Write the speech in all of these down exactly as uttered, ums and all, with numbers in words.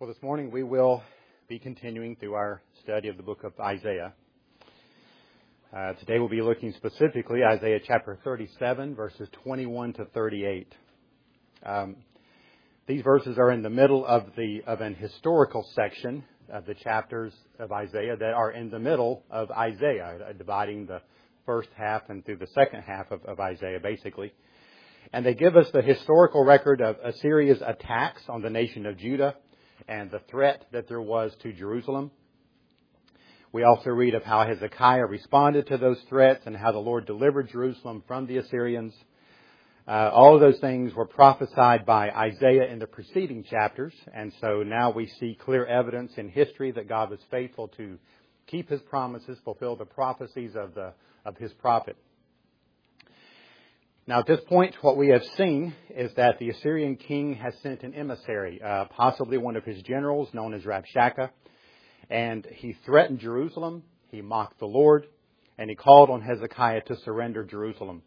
Well, this morning we will be continuing through our study of the book of Isaiah. Uh, today we'll be looking specifically at Isaiah chapter thirty-seven, verses twenty-one to thirty-eight. Um, these verses are in the middle of the of an historical section of the chapters of Isaiah that are in the middle of Isaiah, uh, dividing the first half and through the second half of, of Isaiah, basically. And they give us the historical record of Assyria's attacks on the nation of Judah and the threat that there was to Jerusalem. We also read of how Hezekiah responded to those threats and how the Lord delivered Jerusalem from the Assyrians. Uh, all of those things were prophesied by Isaiah in the preceding chapters, and so now we see clear evidence in history that God was faithful to keep His promises, fulfill the prophecies of the of His prophet. Now, at this point, what we have seen is that the Assyrian king has sent an emissary, uh, possibly one of his generals, known as Rabshakeh, and he threatened Jerusalem, he mocked the Lord, and he called on Hezekiah to surrender Jerusalem.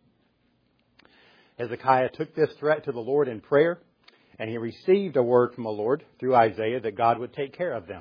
Hezekiah took this threat to the Lord in prayer, and he received a word from the Lord through Isaiah that God would take care of them.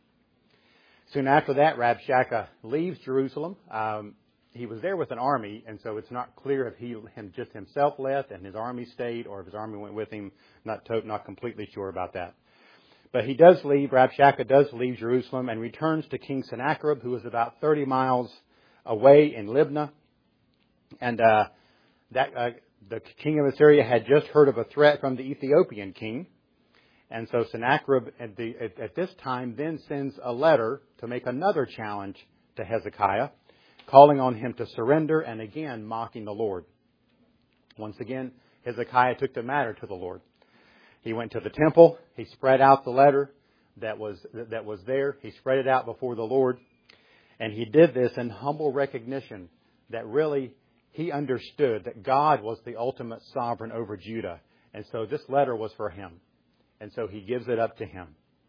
Soon after that, Rabshakeh leaves Jerusalem. Um, He was there with an army, and so it's not clear if he him just himself left and his army stayed, or if his army went with him. Not to, not completely sure about that. But he does leave. Rabshakeh does leave Jerusalem and returns to King Sennacherib, who was about thirty miles away in Libnah. And uh, that uh, the king of Assyria had just heard of a threat from the Ethiopian king, and so Sennacherib at, the, at, at this time then sends a letter to make another challenge to Hezekiah, calling on him to surrender and again mocking the Lord. Once again, Hezekiah took the matter to the Lord. He went to the temple. He spread out the letter that was that was there. He spread it out before the Lord. And he did this in humble recognition that really he understood that God was the ultimate sovereign over Judah. And so this letter was for him. And so he gives it up to him.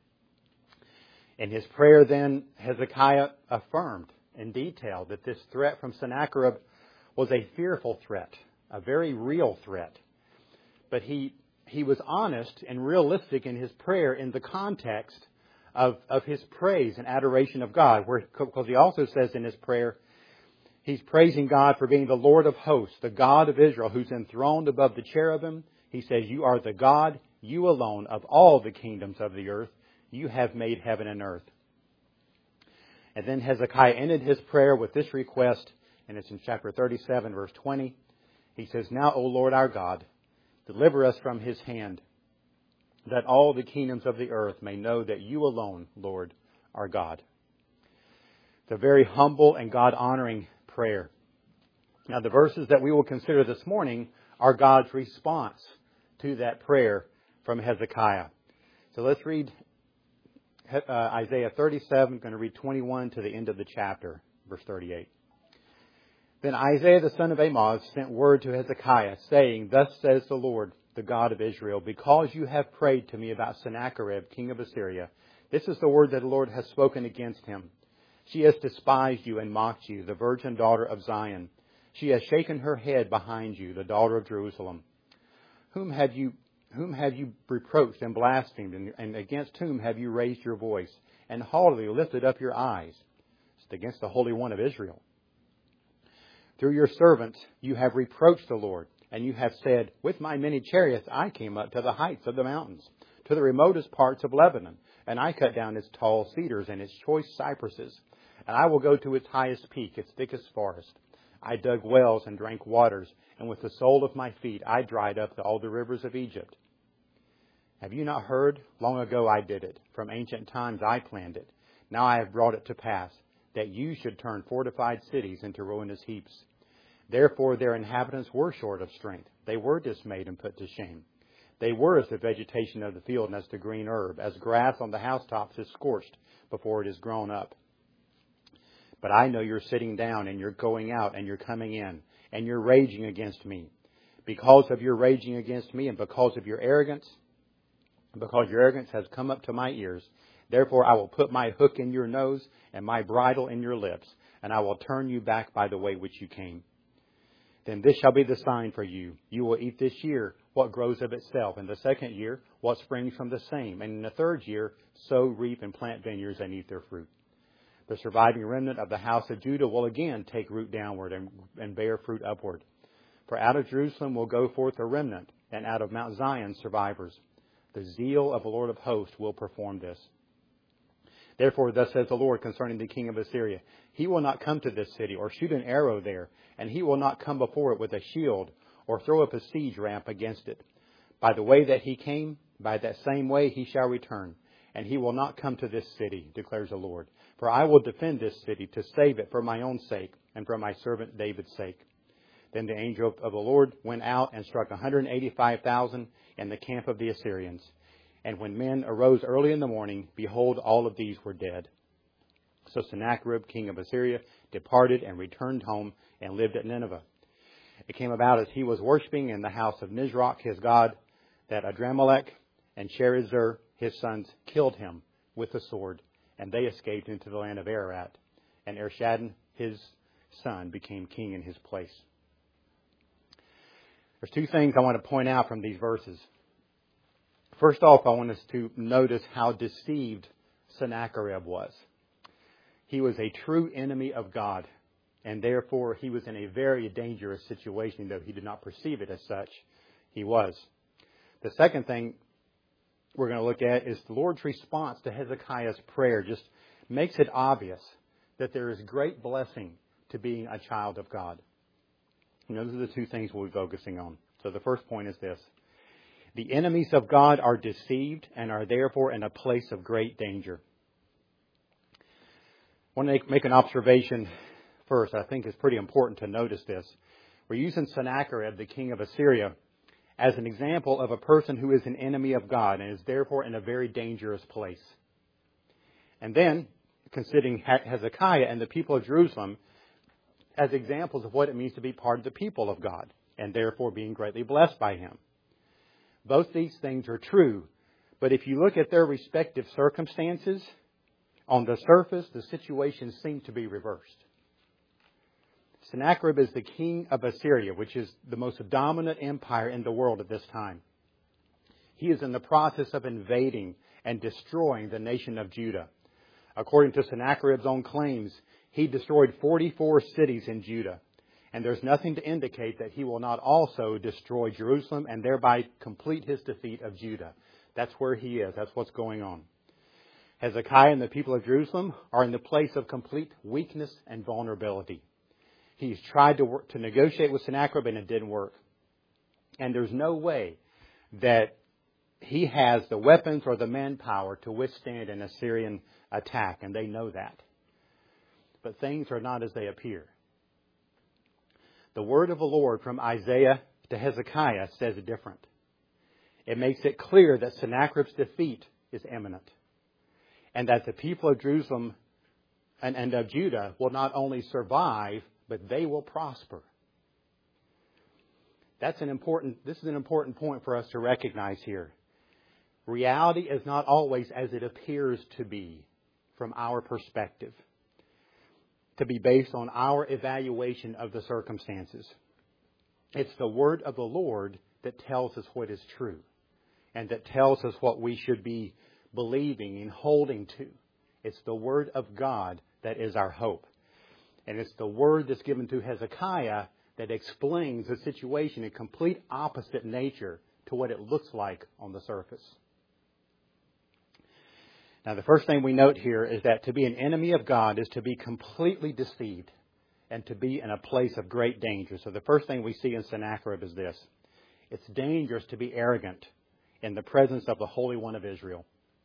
In his prayer then, Hezekiah affirmed in detail that this threat from Sennacherib was a fearful threat, a very real threat. But he he was honest and realistic in his prayer in the context of, of his praise and adoration of God, where because he also says in his prayer, he's praising God for being the Lord of hosts, the God of Israel, who's enthroned above the cherubim. He says, "You are the God, you alone, of all the kingdoms of the earth. You have made heaven and earth." And then Hezekiah ended his prayer with this request, and it's in chapter thirty-seven, verse twenty. He says, "Now, O Lord our God, deliver us from his hand, that all the kingdoms of the earth may know that you alone, Lord, are God." It's a very humble and God-honoring prayer. Now, the verses that we will consider this morning are God's response to that prayer from Hezekiah. So let's read Uh, Isaiah thirty-seven, going to read twenty-one to the end of the chapter, verse thirty-eight. "Then Isaiah the son of Amoz sent word to Hezekiah, saying, Thus says the Lord, the God of Israel, because you have prayed to me about Sennacherib, king of Assyria, this is the word that the Lord has spoken against him. She has despised you and mocked you, the virgin daughter of Zion. She has shaken her head behind you, the daughter of Jerusalem. Whom have you Whom have you reproached and blasphemed, and, and against whom have you raised your voice, and haughtily lifted up your eyes? It's against the Holy One of Israel. Through your servants you have reproached the Lord, and you have said, With my many chariots I came up to the heights of the mountains, to the remotest parts of Lebanon, and I cut down its tall cedars and its choice cypresses, and I will go to its highest peak, its thickest forest. I dug wells and drank waters, and with the sole of my feet I dried up all the rivers of Egypt. Have you not heard? Long ago I did it. From ancient times I planned it. Now I have brought it to pass, that you should turn fortified cities into ruinous heaps. Therefore their inhabitants were short of strength. They were dismayed and put to shame. They were as the vegetation of the field and as the green herb, as grass on the housetops is scorched before it is grown up. But I know you're sitting down, and you're going out, and you're coming in, and you're raging against me. Because of your raging against me, and because of your arrogance, because your arrogance has come up to my ears, therefore I will put my hook in your nose and my bridle in your lips, and I will turn you back by the way which you came. Then this shall be the sign for you. You will eat this year what grows of itself. In the second year, what springs from the same. And in the third year, sow, reap, and plant vineyards and eat their fruit. The surviving remnant of the house of Judah will again take root downward and, and bear fruit upward. For out of Jerusalem will go forth a remnant, and out of Mount Zion survivors. The zeal of the Lord of hosts will perform this. Therefore, thus says the Lord concerning the king of Assyria, he will not come to this city or shoot an arrow there, and he will not come before it with a shield or throw up a siege ramp against it. By the way that he came, by that same way he shall return, and he will not come to this city, declares the Lord. For I will defend this city to save it for my own sake and for my servant David's sake. Then the angel of the Lord went out and struck one hundred eighty-five thousand in the camp of the Assyrians. And when men arose early in the morning, behold, all of these were dead. So Sennacherib, king of Assyria, departed and returned home and lived at Nineveh. It came about as he was worshipping in the house of Nisroch, his god, that Adramelech and Sherezer, his sons, killed him with the sword, and they escaped into the land of Ararat. And Esarhaddon, his son, became king in his place. There's two things I want to point out from these verses. First off, I want us to notice how deceived Sennacherib was. He was a true enemy of God, and therefore he was in a very dangerous situation, though he did not perceive it as such. He was. The second thing we're going to look at is the Lord's response to Hezekiah's prayer just makes it obvious that there is great blessing to being a child of God. And those are the two things we'll be focusing on. So the first point is this. The enemies of God are deceived and are therefore in a place of great danger. I want to make, make an observation first. I think it's pretty important to notice this. We're using Sennacherib, the king of Assyria, as an example of a person who is an enemy of God and is therefore in a very dangerous place. And then, considering Hezekiah and the people of Jerusalem as examples of what it means to be part of the people of God and therefore being greatly blessed by Him. Both these things are true, but if you look at their respective circumstances, on the surface, the situations seem to be reversed. Sennacherib is the king of Assyria, which is the most dominant empire in the world at this time. He is in the process of invading and destroying the nation of Judah. According to Sennacherib's own claims, he destroyed forty-four cities in Judah. And there's nothing to indicate that he will not also destroy Jerusalem and thereby complete his defeat of Judah. That's where he is. That's what's going on. Hezekiah and the people of Jerusalem are in the place of complete weakness and vulnerability. He's tried to work, to negotiate with Sennacherib and it didn't work. And there's no way that he has the weapons or the manpower to withstand an Assyrian attack, and they know that. But things are not as they appear. The word of the Lord from Isaiah to Hezekiah says different. It makes it clear that Sennacherib's defeat is imminent, and that the people of Jerusalem and, and of Judah will not only survive, but they will prosper. That's an important, this is an important point for us to recognize here. Reality is not always as it appears to be from our perspective, to be based on our evaluation of the circumstances. It's the word of the Lord that tells us what is true and that tells us what we should be believing and holding to. It's the word of God that is our hope. And it's the word that's given to Hezekiah that explains the situation in complete opposite nature to what it looks like on the surface. Now, the first thing we note here is that to be an enemy of God is to be completely deceived and to be in a place of great danger. So the first thing we see in Sennacherib is this. It's dangerous to be arrogant in the presence of the Holy One of Israel.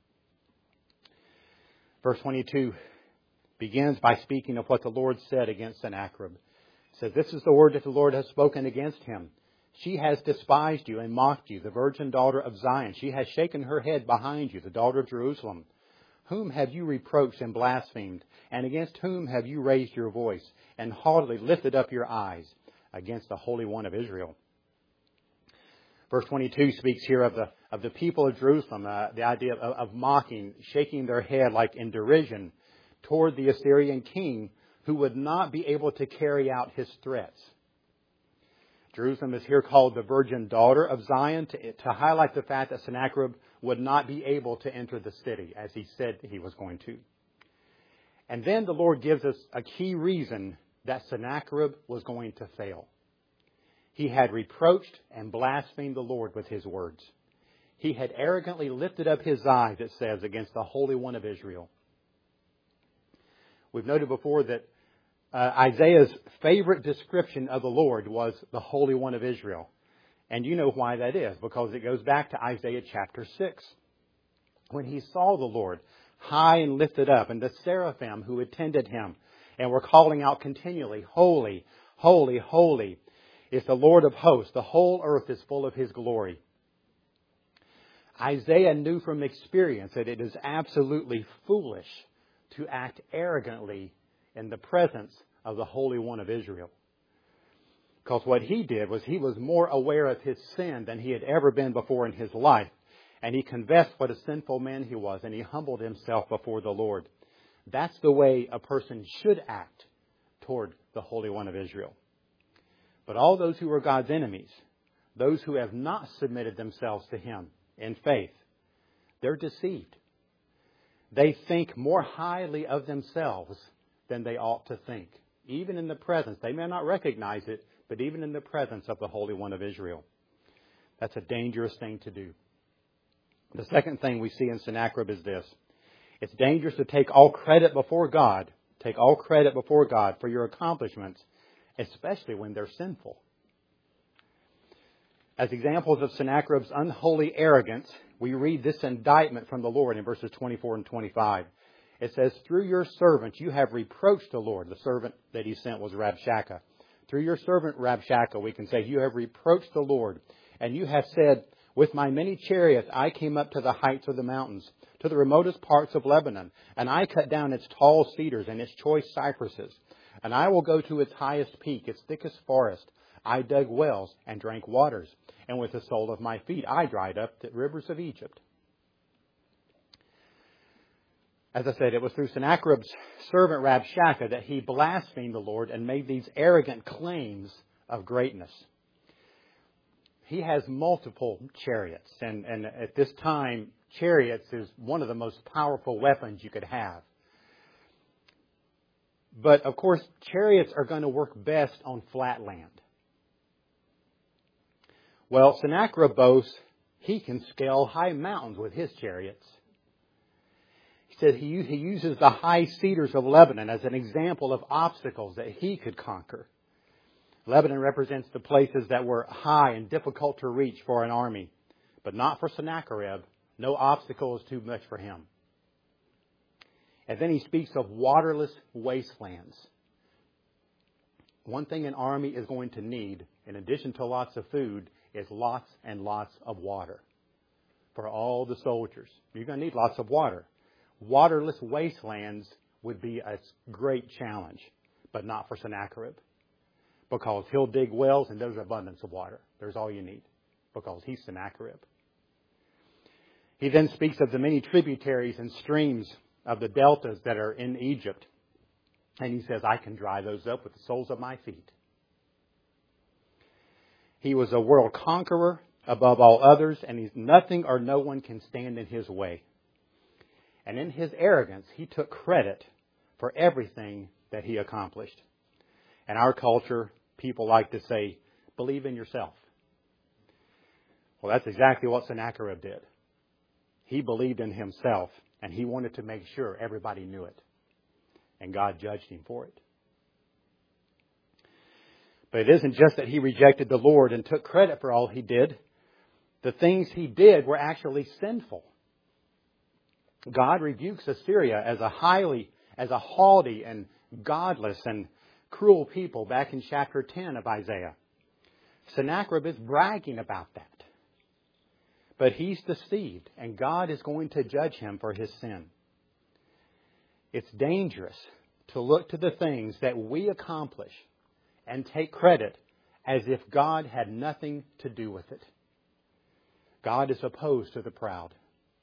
Verse twenty-two begins by speaking of what the Lord said against Sennacherib. It says, "This is the word that the Lord has spoken against him. She has despised you and mocked you, the virgin daughter of Zion. She has shaken her head behind you, the daughter of Jerusalem. Whom have you reproached and blasphemed? And against whom have you raised your voice and haughtily lifted up your eyes? Against the Holy One of Israel." Verse twenty-two speaks here of the of the people of Jerusalem, uh, the idea of, of mocking, shaking their head like in derision toward the Assyrian king who would not be able to carry out his threats. Jerusalem is here called the virgin daughter of Zion to, to highlight the fact that Sennacherib would not be able to enter the city as he said he was going to. And then the Lord gives us a key reason that Sennacherib was going to fail. He had reproached and blasphemed the Lord with his words. He had arrogantly lifted up his eyes, it says, against the Holy One of Israel. We've noted before that uh, Isaiah's favorite description of the Lord was the Holy One of Israel. And you know why that is, because it goes back to Isaiah chapter six. When he saw the Lord high and lifted up, and the seraphim who attended him, and were calling out continually, Holy, holy, holy is the Lord of hosts. The whole earth is full of his glory. Isaiah knew from experience that it is absolutely foolish to act arrogantly in the presence of the Holy One of Israel. Because what he did was he was more aware of his sin than he had ever been before in his life. And he confessed what a sinful man he was, and he humbled himself before the Lord. That's the way a person should act toward the Holy One of Israel. But all those who are God's enemies, those who have not submitted themselves to him in faith, they're deceived. They think more highly of themselves than they ought to think. Even in the presence, they may not recognize it, but even in the presence of the Holy One of Israel. That's a dangerous thing to do. The second thing we see in Sennacherib is this. It's dangerous to take all credit before God, take all credit before God for your accomplishments, especially when they're sinful. As examples of Sennacherib's unholy arrogance, we read this indictment from the Lord in verses twenty-four and twenty-five. It says, through your servant you have reproached the Lord. The servant that he sent was Rabshakeh. Through your servant Rabshakeh, we can say, you have reproached the Lord. And you have said, with my many chariots I came up to the heights of the mountains, to the remotest parts of Lebanon. And I cut down its tall cedars and its choice cypresses. And I will go to its highest peak, its thickest forest. I dug wells and drank waters. And with the sole of my feet I dried up the rivers of Egypt. As I said, it was through Sennacherib's servant Rabshakeh that he blasphemed the Lord and made these arrogant claims of greatness. He has multiple chariots, and, and at this time, chariots is one of the most powerful weapons you could have. But, of course, chariots are going to work best on flat land. Well, Sennacherib boasts he can scale high mountains with his chariots. He said he, he uses the high cedars of Lebanon as an example of obstacles that he could conquer. Lebanon represents the places that were high and difficult to reach for an army. But not for Sennacherib. No obstacle is too much for him. And then he speaks of waterless wastelands. One thing an army is going to need, in addition to lots of food, is lots and lots of water. For all the soldiers. You're going to need lots of water. Waterless wastelands would be a great challenge, but not for Sennacherib. Because he'll dig wells and there's abundance of water. There's all you need. Because he's Sennacherib. He then speaks of the many tributaries and streams of the deltas that are in Egypt. And he says, I can dry those up with the soles of my feet. He was a world conqueror above all others, and he's nothing or no one can stand in his way. And in his arrogance, he took credit for everything that he accomplished. In our culture, people like to say, believe in yourself. Well, that's exactly what Sennacherib did. He believed in himself, and he wanted to make sure everybody knew it. And God judged him for it. But it isn't just that he rejected the Lord and took credit for all he did. The things he did were actually sinful. God rebukes Assyria as a highly, as a haughty and godless and cruel people back in chapter ten of Isaiah. Sennacherib is bragging about that. But he's deceived, and God is going to judge him for his sin. It's dangerous to look to the things that we accomplish and take credit as if God had nothing to do with it. God is opposed to the proud.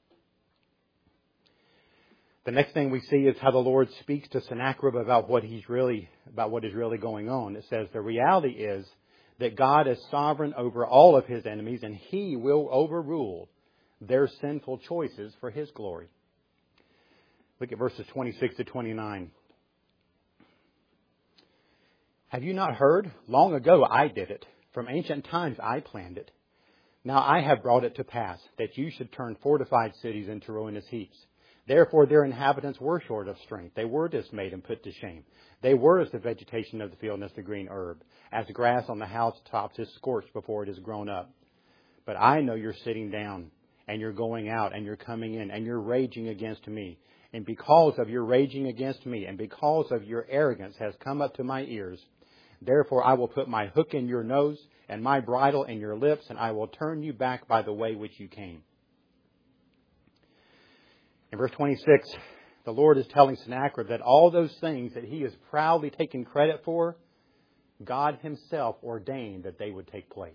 The next thing we see is how the Lord speaks to Sennacherib about what he's really, about what is really going on. It says the reality is that God is sovereign over all of His enemies and He will overrule their sinful choices for His glory. Look at verses twenty-six to twenty-nine. Have you not heard? Long ago I did it. From ancient times I planned it. Now I have brought it to pass that you should turn fortified cities into ruinous heaps. Therefore their inhabitants were short of strength. They were dismayed and put to shame. They were as the vegetation of the field and as the green herb. As grass on the housetops is scorched before it is grown up. But I know you're sitting down and you're going out and you're coming in and you're raging against me. And because of your raging against me and because of your arrogance has come up to my ears, therefore I will put my hook in your nose and my bridle in your lips, and I will turn you back by the way which you came. In verse twenty-six, the Lord is telling Sennacherib that all those things that he has proudly taken credit for, God Himself ordained that they would take place.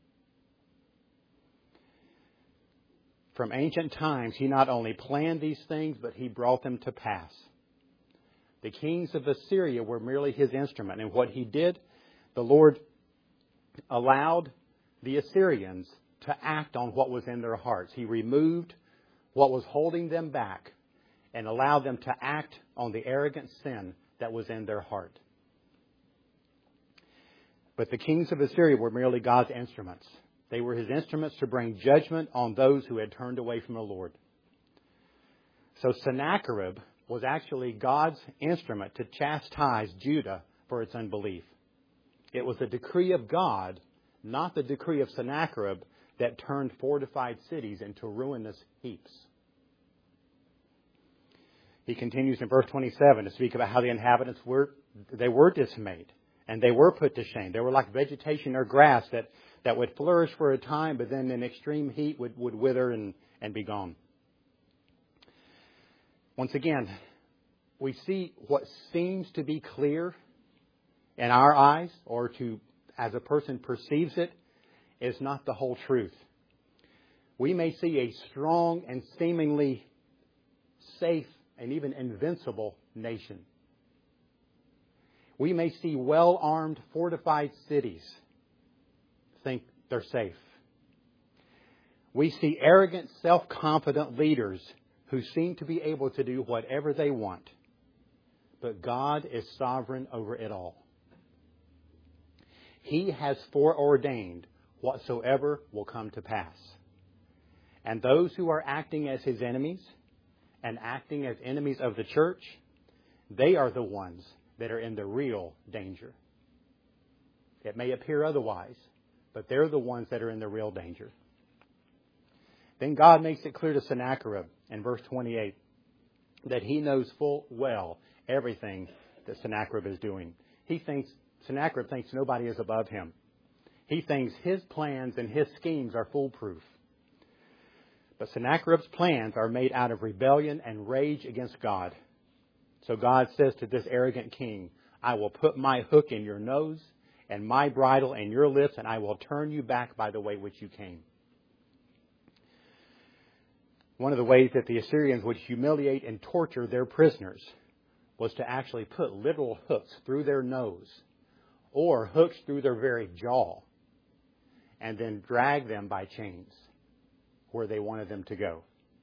From ancient times, He not only planned these things, but He brought them to pass. The kings of Assyria were merely His instrument. And what He did, the Lord allowed the Assyrians to act on what was in their hearts. He removed what was holding them back and allowed them to act on the arrogant sin that was in their heart. But the kings of Assyria were merely God's instruments. They were His instruments to bring judgment on those who had turned away from the Lord. So Sennacherib was actually God's instrument to chastise Judah for its unbelief. It was the decree of God, not the decree of Sennacherib, that turned fortified cities into ruinous heaps. He continues in verse twenty-seven to speak about how the inhabitants were, they were dismayed and they were put to shame. They were like vegetation or grass that, that would flourish for a time, but then in extreme heat would, would wither and, and be gone. Once again, we see what seems to be clear in our eyes, or to as a person perceives it, is not the whole truth. We may see a strong and seemingly safe and even invincible nation. We may see well-armed, fortified cities, think they're safe. We see arrogant, self-confident leaders who seem to be able to do whatever they want. But God is sovereign over it all. He has foreordained whatsoever will come to pass. And those who are acting as His enemies and acting as enemies of the church, they are the ones that are in the real danger. It may appear otherwise, but they're the ones that are in the real danger. Then God makes it clear to Sennacherib in verse twenty-eight that He knows full well everything that Sennacherib is doing. He thinks, Sennacherib thinks nobody is above him. He thinks his plans and his schemes are foolproof. But Sennacherib's plans are made out of rebellion and rage against God. So God says to this arrogant king, I will put my hook in your nose and my bridle in your lips, and I will turn you back by the way which you came. One of the ways that the Assyrians would humiliate and torture their prisoners was to actually put literal hooks through their nose or hooks through their very jaw and then drag them by chains where they wanted them to go.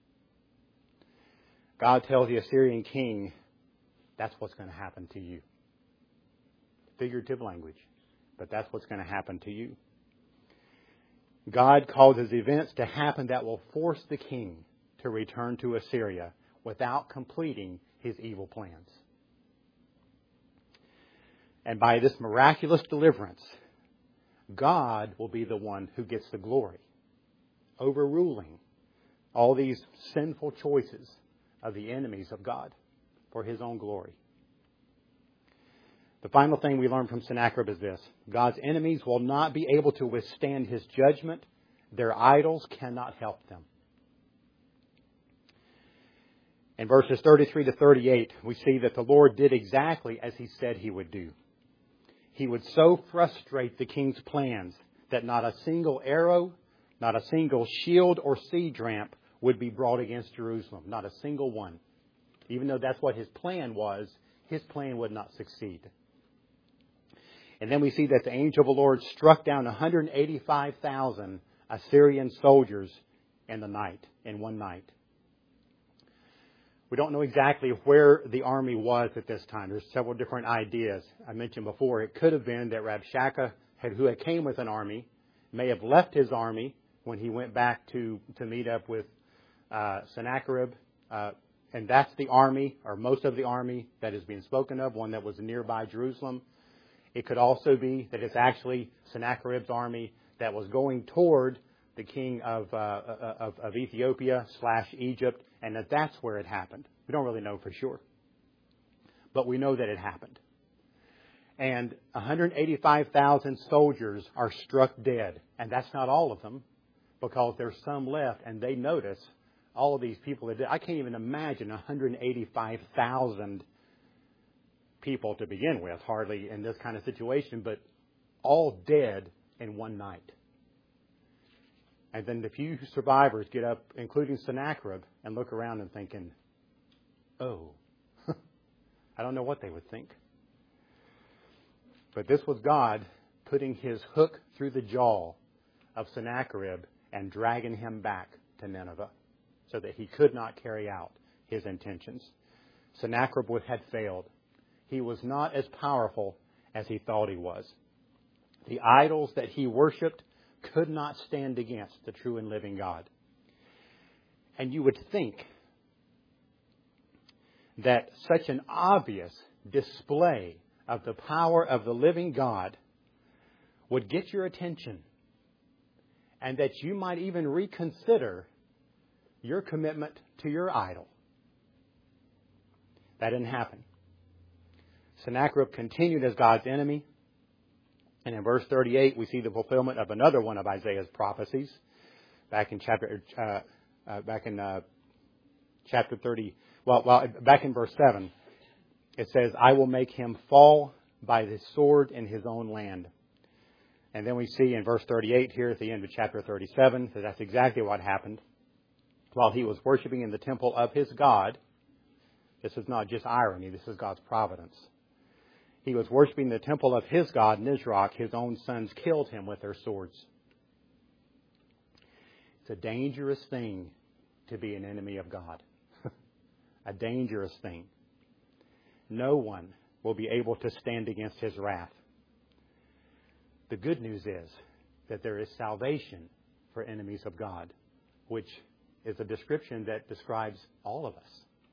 God tells the Assyrian king, that's what's going to happen to you. Figurative language, but that's what's going to happen to you. God causes events to happen that will force the king to return to Assyria without completing his evil plans. And by this miraculous deliverance, God will be the one who gets the glory, overruling all these sinful choices of the enemies of God for His own glory. The final thing we learn from Sennacherib is this: God's enemies will not be able to withstand His judgment. Their idols cannot help them. In verses thirty-three to thirty-eight, we see that the Lord did exactly as He said He would do. He would so frustrate the king's plans that not a single arrow, not a single shield or siege ramp would be brought against Jerusalem. Not a single one. Even though that's what his plan was, his plan would not succeed. And then we see that the angel of the Lord struck down one hundred eighty-five thousand Assyrian soldiers in the night, in one night. We don't know exactly where the army was at this time. There's several different ideas. I mentioned before, it could have been that Rabshakeh, had, who had came with an army, may have left his army when he went back to, to meet up with uh, Sennacherib. Uh, and that's the army, or most of the army, that is being spoken of, one that was nearby Jerusalem. It could also be that it's actually Sennacherib's army that was going toward the king of, uh, of, of Ethiopia slash Egypt, and that that's where it happened. We don't really know for sure. But we know that it happened. And one hundred eighty-five thousand soldiers are struck dead. And that's not all of them, because there's some left, and they notice all of these people that did. I can't even imagine one hundred eighty-five thousand people to begin with, hardly in this kind of situation, but all dead in one night. And then the few survivors get up, including Sennacherib, and look around and thinking, oh, I don't know what they would think. But this was God putting his hook through the jaw of Sennacherib and dragging him back to Nineveh so that he could not carry out his intentions. Sennacherib had failed. He was not as powerful as he thought he was. The idols that he worshipped could not stand against the true and living God. And you would think that such an obvious display of the power of the living God would get your attention, and that you might even reconsider your commitment to your idol. That didn't happen. Sennacherib continued as God's enemy. And in verse thirty-eight, we see the fulfillment of another one of Isaiah's prophecies. Back in chapter, uh, uh, back in uh, chapter thirty, well, well, back in verse seven, it says, "I will make him fall by the sword in his own land." And then we see in verse thirty-eight here at the end of chapter thirty-seven that that's exactly what happened. While he was worshiping in the temple of his God, this is not just irony, this is God's providence. He was worshiping the temple of his God, Nisroch. His own sons killed him with their swords. It's a dangerous thing to be an enemy of God. A dangerous thing. No one will be able to stand against his wrath. The good news is that there is salvation for enemies of God, which is a description that describes all of us.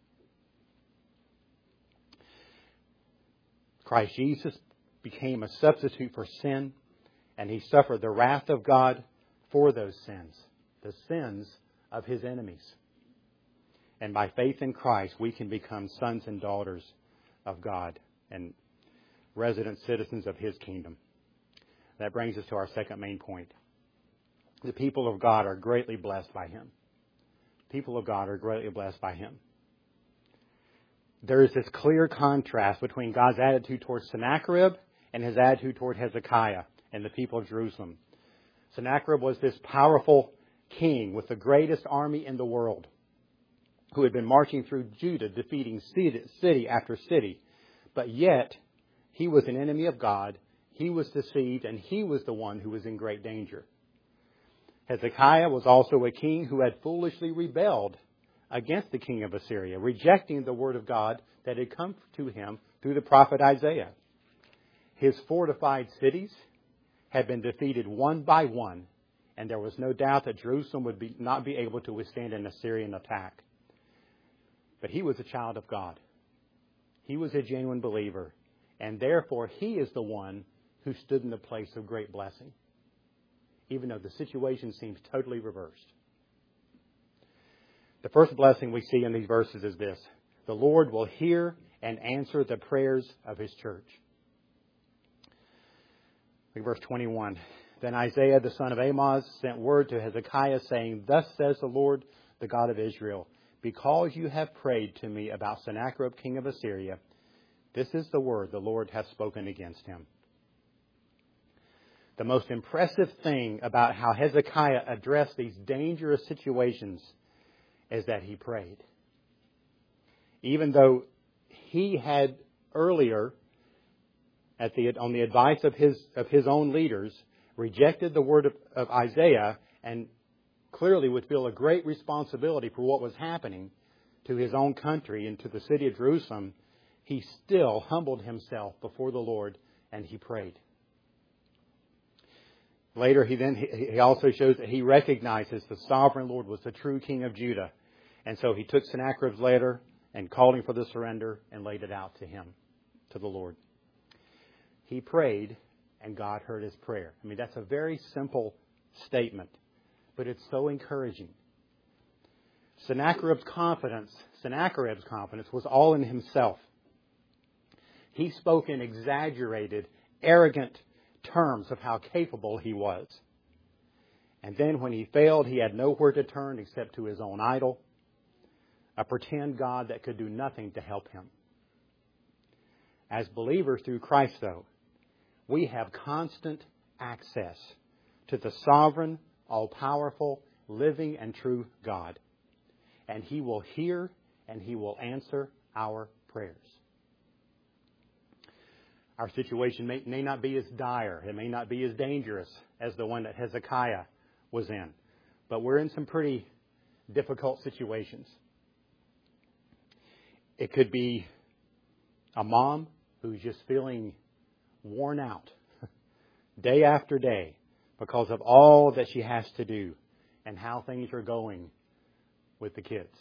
Christ Jesus became a substitute for sin, and he suffered the wrath of God for those sins, the sins of his enemies. And by faith in Christ, we can become sons and daughters of God and resident citizens of his kingdom. That brings us to our second main point. The people of God are greatly blessed by him. People of God are greatly blessed by him. There is this clear contrast between God's attitude towards Sennacherib and his attitude toward Hezekiah and the people of Jerusalem. Sennacherib was this powerful king with the greatest army in the world, who had been marching through Judah, defeating city after city. But yet, he was an enemy of God, he was deceived, and he was the one who was in great danger. Hezekiah was also a king who had foolishly rebelled against the king of Assyria, rejecting the word of God that had come to him through the prophet Isaiah. His fortified cities had been defeated one by one, and there was no doubt that Jerusalem would be, not be able to withstand an Assyrian attack. But he was a child of God. He was a genuine believer, and therefore he is the one who stood in the place of great blessing, even though the situation seems totally reversed. The first blessing we see in these verses is this: the Lord will hear and answer the prayers of his church. Look at verse twenty-one. Then Isaiah the son of Amoz sent word to Hezekiah, saying, "Thus says the Lord, the God of Israel, because you have prayed to me about Sennacherib king of Assyria, this is the word the Lord hath spoken against him." The most impressive thing about how Hezekiah addressed these dangerous situations is that he prayed. Even though he had earlier at the, on the advice of his, of his own leaders, rejected the word of, of Isaiah and clearly would feel a great responsibility for what was happening to his own country and to the city of Jerusalem, he still humbled himself before the Lord and he prayed. Later, he then he also shows that he recognizes the sovereign Lord was the true king of Judah. And so he took Sennacherib's letter and called him for the surrender and laid it out to him, to the Lord. He prayed and God heard his prayer. I mean, that's a very simple statement, but it's so encouraging. Sennacherib's confidence, Sennacherib's confidence was all in himself. He spoke in exaggerated, arrogant terms of how capable he was. And then when he failed, he had nowhere to turn except to his own idol, a pretend God that could do nothing to help him. As believers through Christ, though, we have constant access to the sovereign, all-powerful, living and true God. And He will hear and He will answer our prayers. Our situation may, may not be as dire. It may not be as dangerous as the one that Hezekiah was in. But we're in some pretty difficult situations. It could be a mom who's just feeling worn out day after day because of all that she has to do and how things are going with the kids.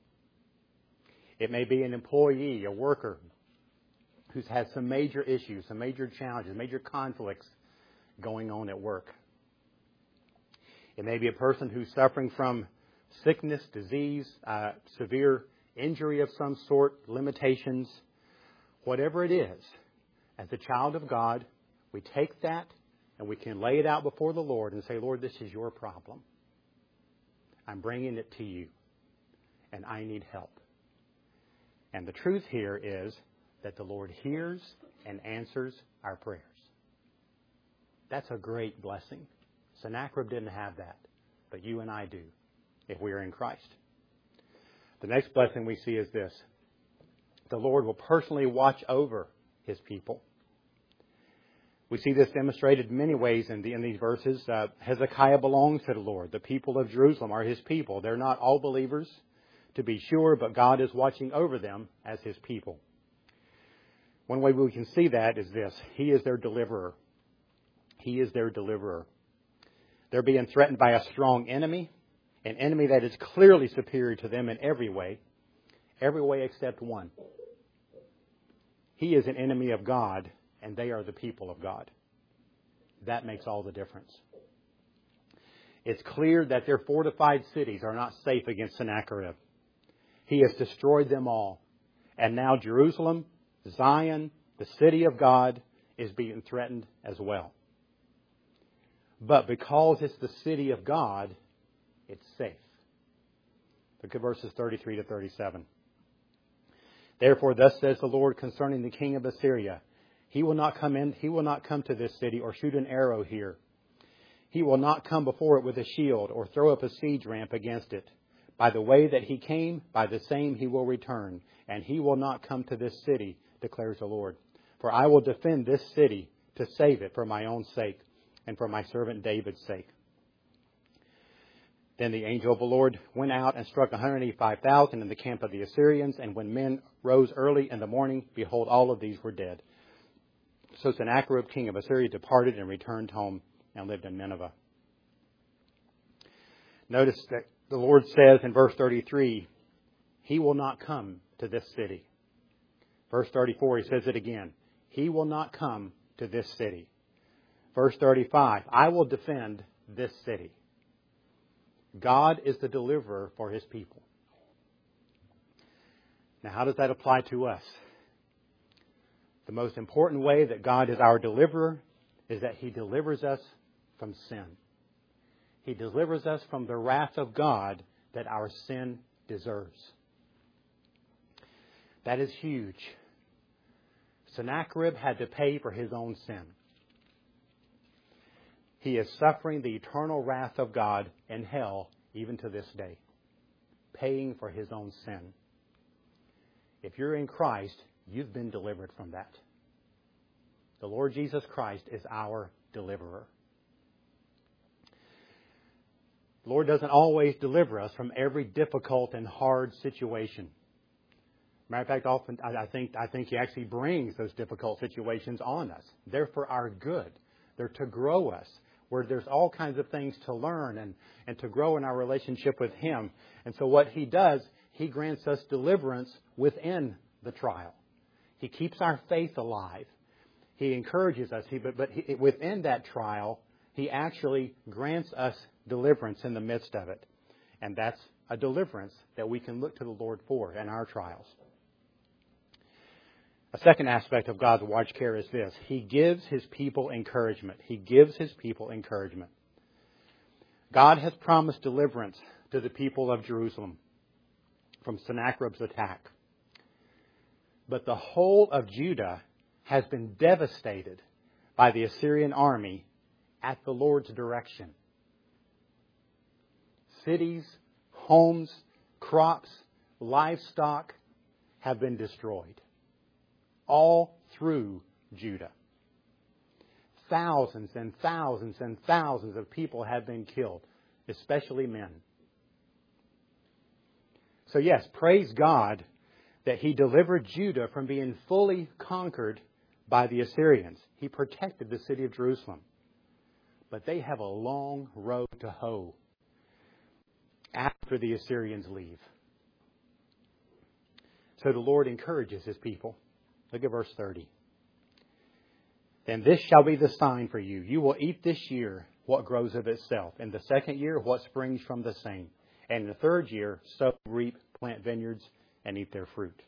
It may be an employee, a worker, who's had some major issues, some major challenges, major conflicts going on at work. It may be a person who's suffering from sickness, disease, uh, severe injury of some sort, limitations. Whatever it is, as a child of God, we take that and we can lay it out before the Lord and say, Lord, this is your problem. I'm bringing it to you, and I need help. And the truth here is that the Lord hears and answers our prayers. That's a great blessing. Sennacherib didn't have that, but you and I do if we are in Christ. The next blessing we see is this. The Lord will personally watch over His people. We see this demonstrated in many ways in, the, in these verses. Uh, Hezekiah belongs to the Lord. The people of Jerusalem are His people. They're not all believers, to be sure, but God is watching over them as His people. One way we can see that is this. He is their deliverer. He is their deliverer. They're being threatened by a strong enemy, an enemy that is clearly superior to them in every way, every way except one. He is an enemy of God, and they are the people of God. That makes all the difference. It's clear that their fortified cities are not safe against Sennacherib. He has destroyed them all. And now Jerusalem, Zion, the city of God, is being threatened as well. But because it's the city of God, it's safe. Look at verses thirty-three to thirty-seven. Therefore, thus says the Lord concerning the king of Assyria, He will not come in, he will not come to this city or shoot an arrow here. He will not come before it with a shield or throw up a siege ramp against it. By the way that he came, by the same he will return, and he will not come to this city, declares the Lord. For I will defend this city to save it for my own sake and for my servant David's sake. Then the angel of the Lord went out and struck one hundred eighty-five thousand in the camp of the Assyrians, and when men rose early in the morning, behold, all of these were dead. So Sennacherib, king of Assyria, departed and returned home and lived in Nineveh. Notice that the Lord says in verse thirty-three, He will not come to this city. Verse thirty-four, He says it again. He will not come to this city. Verse thirty-five, I will defend this city. God is the deliverer for His people. Now, how does that apply to us? The most important way that God is our deliverer is that He delivers us from sin. He delivers us from the wrath of God that our sin deserves. That is huge. Sennacherib had to pay for his own sin. He is suffering the eternal wrath of God in hell even to this day, paying for his own sin. If you're in Christ, you've been delivered from that. The Lord Jesus Christ is our deliverer. The Lord doesn't always deliver us from every difficult and hard situation. Matter of fact, often I think I think He actually brings those difficult situations on us. They're for our good. They're to grow us, where there's all kinds of things to learn and, and to grow in our relationship with Him. And so what He does, He grants us deliverance within the trial. He keeps our faith alive. He encourages us. He, but but he, within that trial, He actually grants us deliverance in the midst of it. And that's a deliverance that we can look to the Lord for in our trials. A second aspect of God's watch care is this. He gives His people encouragement. He gives His people encouragement. God has promised deliverance to the people of Jerusalem from Sennacherib's attack. But the whole of Judah has been devastated by the Assyrian army at the Lord's direction. Cities, homes, crops, livestock have been destroyed. All through Judah. Thousands and thousands and thousands of people have been killed, especially men. So yes, praise God that He delivered Judah from being fully conquered by the Assyrians. He protected the city of Jerusalem. But they have a long road to hoe after the Assyrians leave. So the Lord encourages His people. Look at verse thirty. Then this shall be the sign for you. You will eat this year what grows of itself. In the second year, what springs from the same. And in the third year, sow, reap, plant vineyards, and eat their fruit.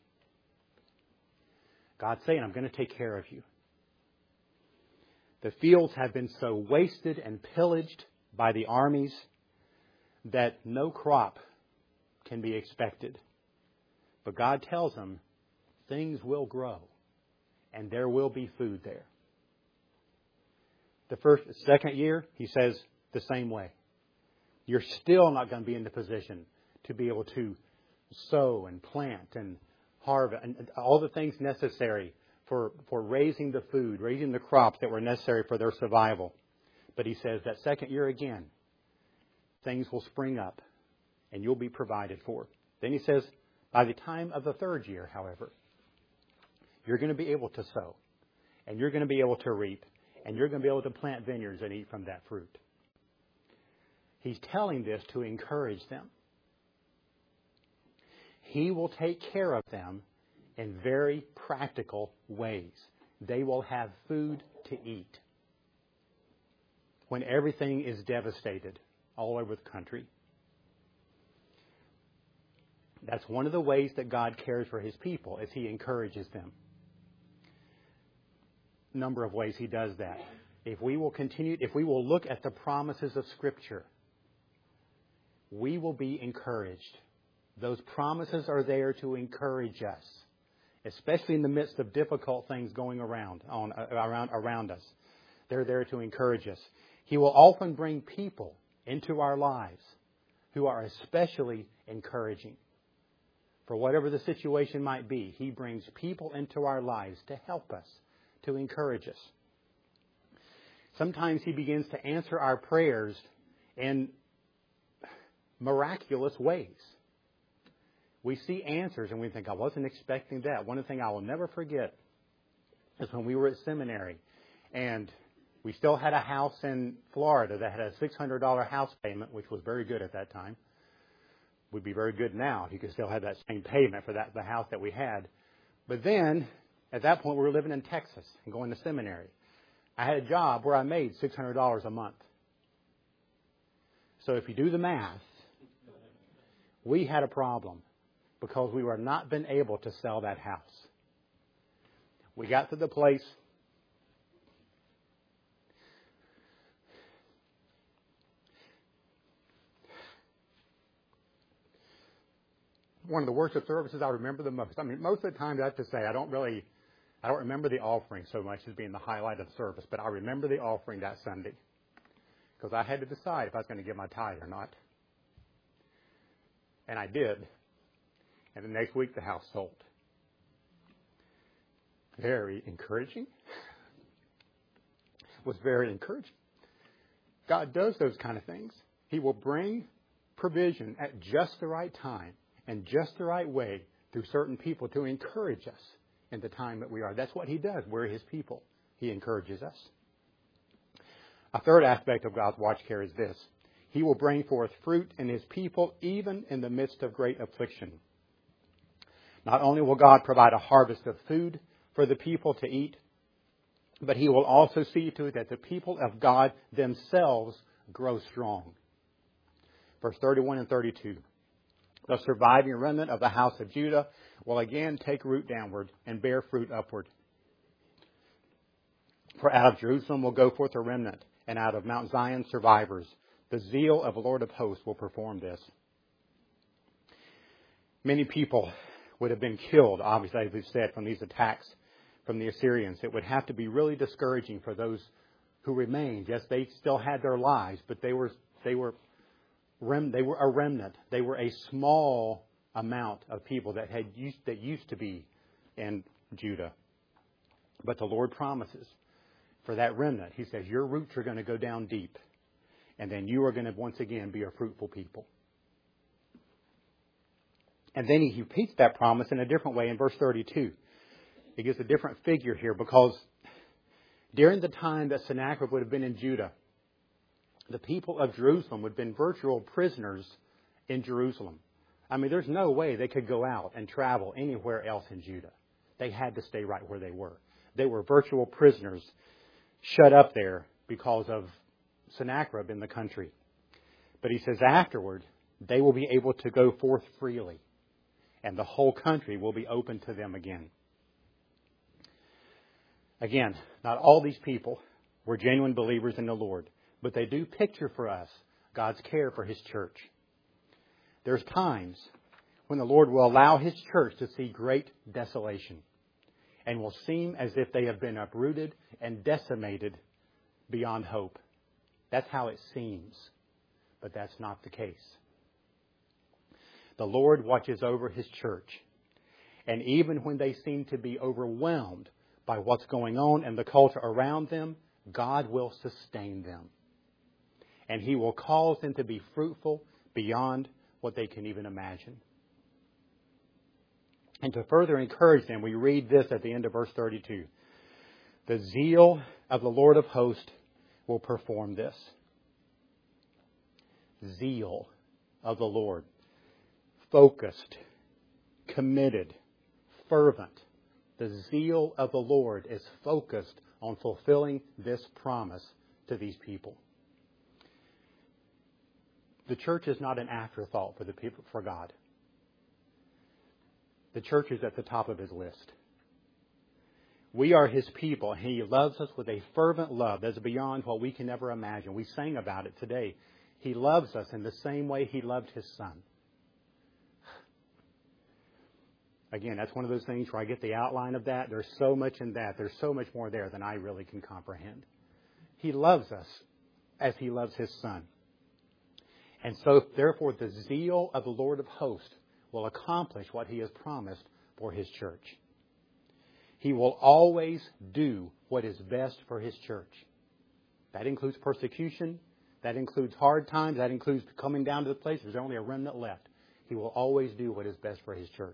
God's saying, I'm going to take care of you. The fields have been so wasted and pillaged by the armies that no crop can be expected. But God tells them things will grow and there will be food there. The first, second year, He says the same way. You're still not going to be in the position to be able to sow and plant and harvest and all the things necessary for, for raising the food, raising the crops that were necessary for their survival. But He says that second year again, things will spring up and you'll be provided for. Then He says, by the time of the third year, however, you're going to be able to sow and you're going to be able to reap and you're going to be able to plant vineyards and eat from that fruit. He's telling this to encourage them. He will take care of them in very practical ways. They will have food to eat when everything is devastated all over the country. That's one of the ways that God cares for His people, is He encourages them. A number of ways He does that. If we will continue, if we will look at the promises of Scripture, we will be encouraged. Those promises are there to encourage us, especially in the midst of difficult things going around on around around us. They're there to encourage us. He will often bring people into our lives who are especially encouraging. For whatever the situation might be, He brings people into our lives to help us, to encourage us. Sometimes He begins to answer our prayers in miraculous ways. We see answers and we think, I wasn't expecting that. One thing I will never forget is when we were at seminary and we still had a house in Florida that had a six hundred dollars house payment, which was very good at that time. Would be very good now if you could still have that same payment for that the house that we had. But then, at that point, we were living in Texas and going to seminary. I had a job where I made six hundred dollars a month. So if you do the math, we had a problem because we were not been able to sell that house. We got to the place. One of the worship services I remember the most. I mean, most of the time I have to say I don't really, I don't remember the offering so much as being the highlight of the service, but I remember the offering that Sunday because I had to decide if I was going to give my tithe or not. And I did. And the next week the house sold. Very encouraging. was very encouraging. God does those kind of things. He will bring provision at just the right time and just the right way through certain people to encourage us in the time that we are. That's what He does. We're His people. He encourages us. A third aspect of God's watch care is this. He will bring forth fruit in His people even in the midst of great affliction. Not only will God provide a harvest of food for the people to eat, but He will also see to it that the people of God themselves grow strong. Verse thirty-one and thirty-two. The surviving remnant of the house of Judah will again take root downward and bear fruit upward. For out of Jerusalem will go forth a remnant, and out of Mount Zion survivors. The zeal of the Lord of hosts will perform this. Many people would have been killed, obviously, as we've said, from these attacks from the Assyrians. It would have to be really discouraging for those who remained. Yes, they still had their lives, but they were they were rem, they were a remnant. They were a small amount of people that had used that used to be in Judah. But the Lord promises for that remnant, He says, your roots are going to go down deep, and then you are going to once again be a fruitful people. And then He repeats that promise in a different way in verse thirty-two. He gives a different figure here because during the time that Sennacherib would have been in Judah, the people of Jerusalem would have been virtual prisoners in Jerusalem. I mean, there's no way they could go out and travel anywhere else in Judah. They had to stay right where they were. They were virtual prisoners shut up there because of Sennacherib in the country. But He says afterward, they will be able to go forth freely, and the whole country will be open to them again. Again, not all these people were genuine believers in the Lord, but they do picture for us God's care for His church. There's times when the Lord will allow His church to see great desolation and will seem as if they have been uprooted and decimated beyond hope. That's how it seems, but that's not the case. The Lord watches over His church, and even when they seem to be overwhelmed by what's going on in the culture around them, God will sustain them. And He will cause them to be fruitful beyond what they can even imagine. And to further encourage them, we read this at the end of verse thirty-two. The zeal of the Lord of hosts will perform this. Zeal of the Lord. Focused, committed, fervent. The zeal of the Lord is focused on fulfilling this promise to these people. The church is not an afterthought for the people, for God. The church is at the top of His list. We are His people, and He loves us with a fervent love that's beyond what we can ever imagine. We sang about it today. He loves us in the same way He loved His Son. Again, that's one of those things where I get the outline of that. There's so much in that. There's so much more there than I really can comprehend. He loves us as He loves His Son. And so, therefore, the zeal of the Lord of hosts will accomplish what He has promised for His church. He will always do what is best for His church. That includes persecution. That includes hard times. That includes coming down to the place there's only a remnant left. He will always do what is best for His church.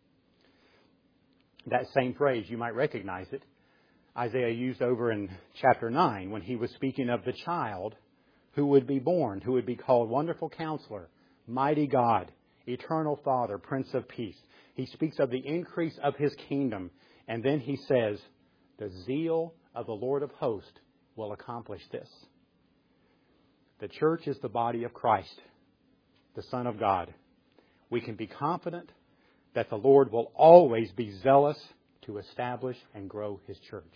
That same phrase, you might recognize it. Isaiah used over in chapter nine when he was speaking of the child who would be born, who would be called Wonderful Counselor, Mighty God, Eternal Father, Prince of Peace. He speaks of the increase of His kingdom. And then He says, the zeal of the Lord of hosts will accomplish this. The church is the body of Christ, the Son of God. We can be confident that the Lord will always be zealous to establish and grow His church.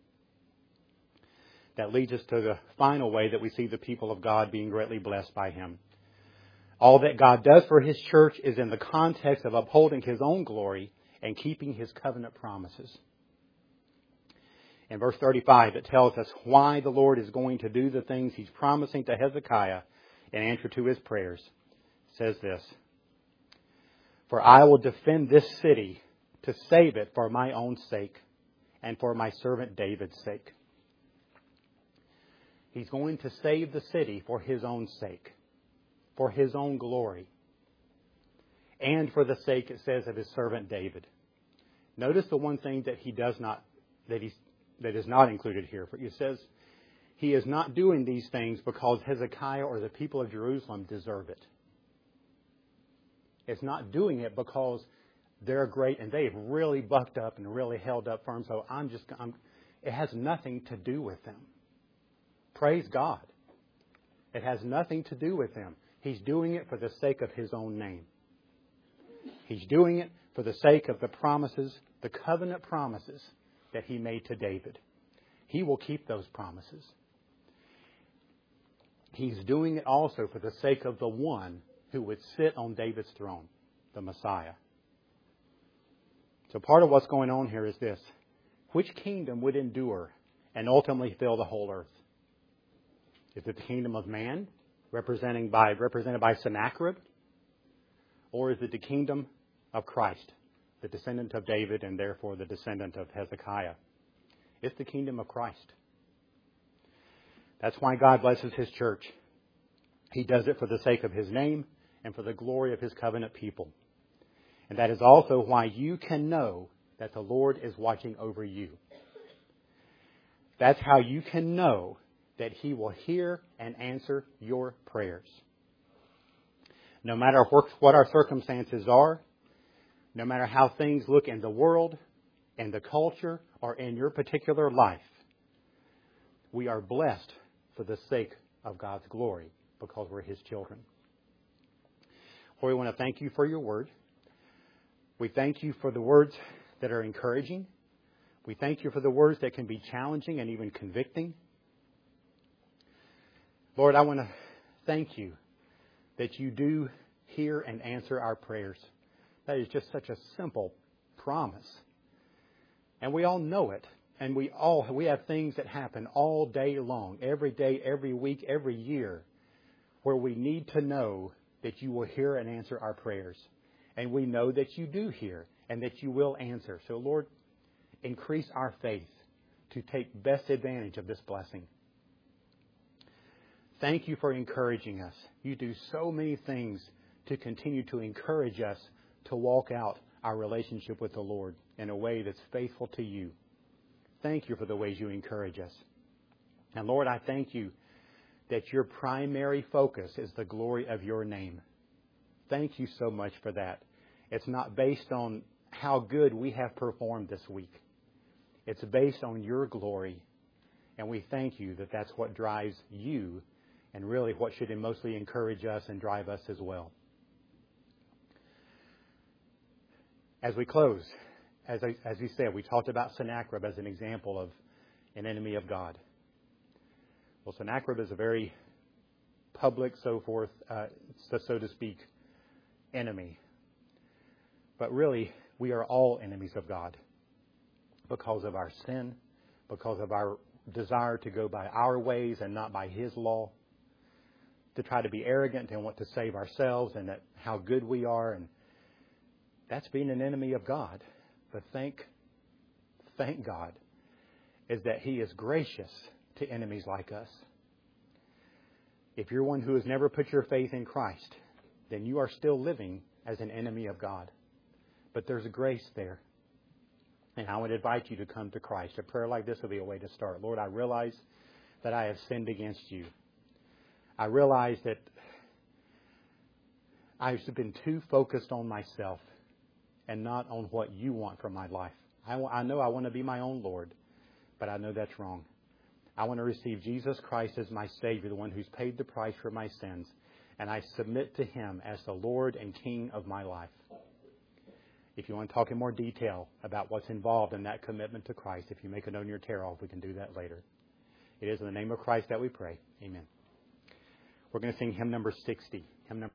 That leads us to the final way that we see the people of God being greatly blessed by Him. All that God does for His church is in the context of upholding His own glory and keeping His covenant promises. In verse thirty-five, it tells us why the Lord is going to do the things He's promising to Hezekiah in answer to his prayers. It says this, for I will defend this city to save it for my own sake and for my servant David's sake. He's going to save the city for His own sake, for His own glory, and for the sake, it says, of His servant David. Notice the one thing that He does not, that He's, that is not included here. It says He is not doing these things because Hezekiah or the people of Jerusalem deserve it. It's not doing it because they're great and they've really bucked up and really held up firm. So I'm just, I'm, it has nothing to do with them. Praise God. It has nothing to do with them. He's doing it for the sake of His own name. He's doing it for the sake of the promises, the covenant promises that He made to David. He will keep those promises. He's doing it also for the sake of the one who would sit on David's throne, the Messiah. So part of what's going on here is this. Which kingdom would endure and ultimately fill the whole earth? Is it the kingdom of man, representing by, represented by Sennacherib? Or is it the kingdom of Christ, the descendant of David and therefore the descendant of Hezekiah? It's the kingdom of Christ. That's why God blesses His church. He does it for the sake of His name and for the glory of His covenant people. And that is also why you can know that the Lord is watching over you. That's how you can know that He will hear and answer your prayers. No matter what our circumstances are, no matter how things look in the world, in the culture, or in your particular life, we are blessed for the sake of God's glory because we're His children. Lord, we want to thank You for Your word. We thank You for the words that are encouraging. We thank You for the words that can be challenging and even convicting. Lord, I want to thank You that You do hear and answer our prayers. That is just such a simple promise. And we all know it. And we all we have things that happen all day long, every day, every week, every year, where we need to know that You will hear and answer our prayers. And we know that You do hear and that You will answer. So, Lord, increase our faith to take best advantage of this blessing. Thank You for encouraging us. You do so many things to continue to encourage us to walk out our relationship with the Lord in a way that's faithful to You. Thank You for the ways You encourage us. And Lord, I thank You that Your primary focus is the glory of Your name. Thank You so much for that. It's not based on how good we have performed this week. It's based on Your glory. And we thank You that that's what drives You and really what should mostly encourage us and drive us as well. As we close, as I, as we said, we talked about Sennacherib as an example of an enemy of God. Well, Sennacherib is a very public, so forth, uh, so, so to speak, enemy. But really, we are all enemies of God because of our sin, because of our desire to go by our ways and not by His law, to try to be arrogant and want to save ourselves and that how good we are. And that's being an enemy of God. But thank, thank God is that He is gracious to enemies like us. If you're one who has never put your faith in Christ, then you are still living as an enemy of God. But there's a grace there. And I would invite you to come to Christ. A prayer like this will be a way to start. Lord, I realize that I have sinned against You. I realize that I've been too focused on myself and not on what You want from my life. I, I know I want to be my own Lord, but I know that's wrong. I want to receive Jesus Christ as my Savior, the one who's paid the price for my sins, and I submit to Him as the Lord and King of my life. If you want to talk in more detail about what's involved in that commitment to Christ, if you make a note in your tear off, we can do that later. It is in the name of Christ that we pray. Amen. We're going to sing hymn number sixty. Hymn number